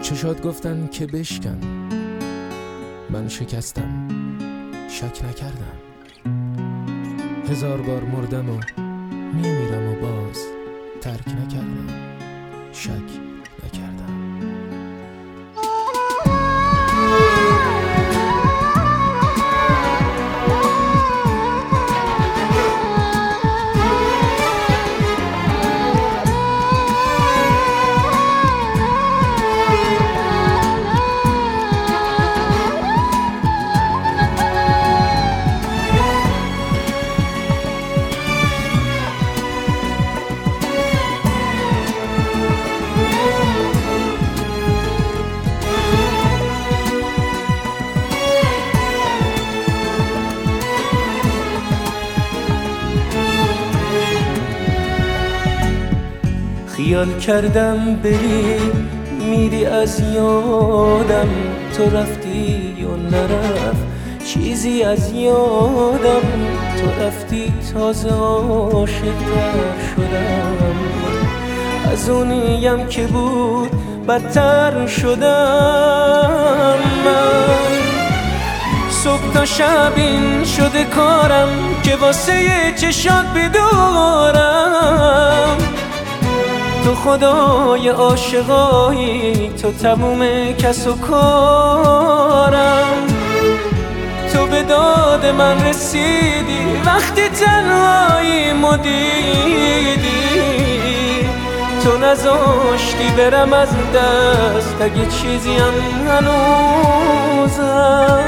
چشات گفتن که بشکن، من شکستم، شک نکردم. 1000 بار مردم و میمیرم و باز ترک نکردم، شک نکردم. خیال کردم بری میری از یادم، تو رفتی و نرفت چیزی از یادم. تو رفتی تازه عاشق‌تر شدم، از اونیم که بود بدتر شدم. من صبح تا شب این شده کارم که واسه چشات بدارم. تو خدای عاشقایی، تو تموم کس و کارم. تو به داد من رسیدی وقتی تنهاییمو دیدی. تو نذاشتی برم از دست اگه چیزی هم هنوزم.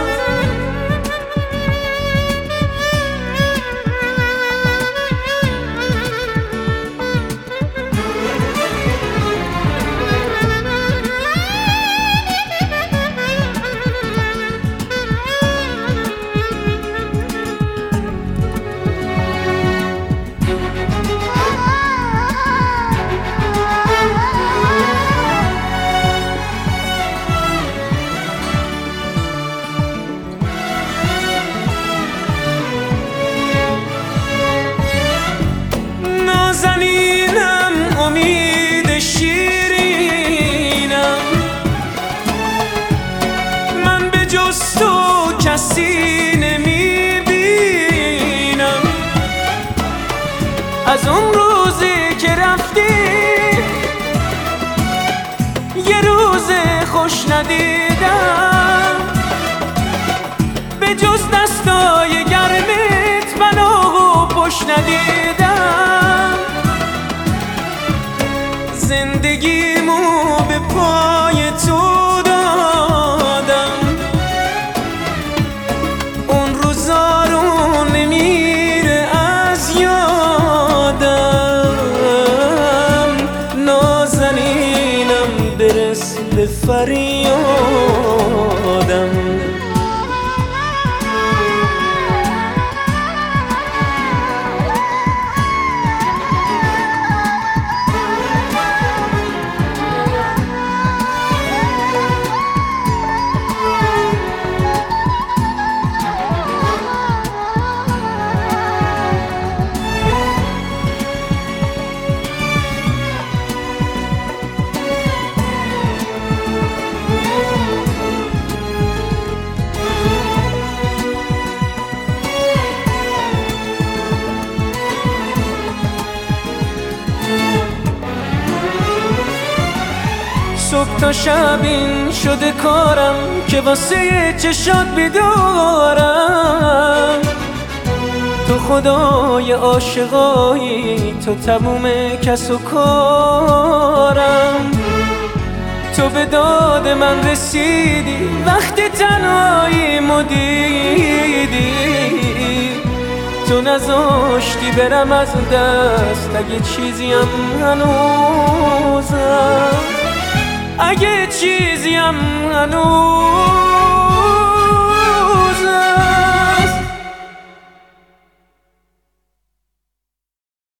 نازنینم امید شیرینم، من به جز تو کسی نمیبینم. از اون روزی که رفتی یه روز خوش ندیدم، به جز دستای گرمت من آهو پشت ندیدم. زندگیمو به پای تو دادم، اون روزا رو نمیره از یادم. نازنینم برس به فریادم. صبح تا شب این شده کارم که واسه چشات بدارم. تو خدای عاشقایی، تو تموم کس و کارم. تو به داد من رسیدی وقتی تنهاییمو دیدی. تو نذاشتی برم از دست اگه چیزی هم هنوزم، اگه چیزی هم هنوز